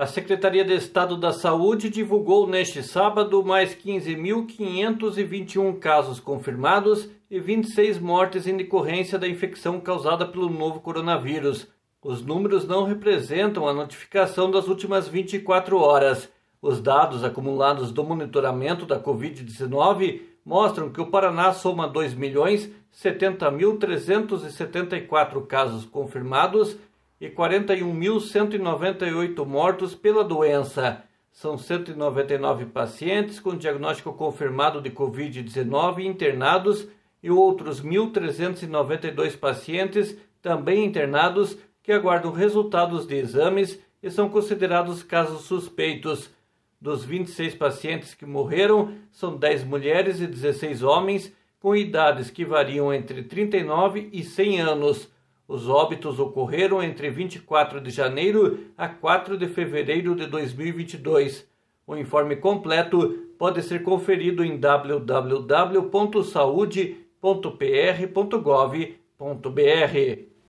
A Secretaria de Estado da Saúde divulgou neste sábado mais 15.521 casos confirmados e 26 mortes em decorrência da infecção causada pelo novo coronavírus. Os números não representam a notificação das últimas 24 horas. Os dados acumulados do monitoramento da Covid-19 mostram que o Paraná soma 2.070.374 casos confirmados e 41.198 mortos pela doença. São 199 pacientes com diagnóstico confirmado de Covid-19 internados e outros 1.392 pacientes também internados que aguardam resultados de exames e são considerados casos suspeitos. Dos 26 pacientes que morreram, são 10 mulheres e 16 homens, com idades que variam entre 39 e 100 anos. Os óbitos ocorreram entre 24 de janeiro a 4 de fevereiro de 2022. O informe completo pode ser conferido em www.saude.pr.gov.br.